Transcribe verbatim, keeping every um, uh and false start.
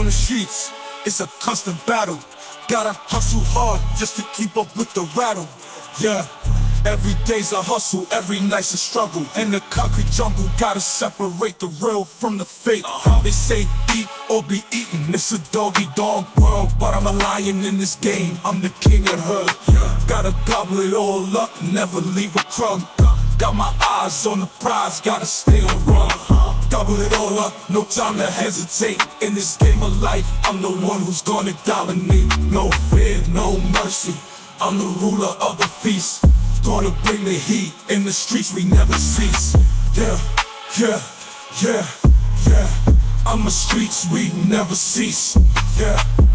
on the streets, it's a constant battle. Gotta hustle hard just to keep up with the rattle. Yeah, every day's a hustle, every night's a struggle. In the concrete jungle, gotta separate the real from the fake. They say eat or be eaten, it's a doggy dog world, but I'm a lion in this game, I'm the king of her. Gotta gobble it all up, never leave a crumb. Got my eyes on the prize, gotta stay on run. Gobble it all up, no time to hesitate. In this game of life, I'm the one who's gonna dominate. No fear, no mercy, I'm the ruler of the feast. Gonna bring the heat, in the streets we never cease. Yeah, yeah, yeah, yeah, I'm the streets we never cease. Yeah.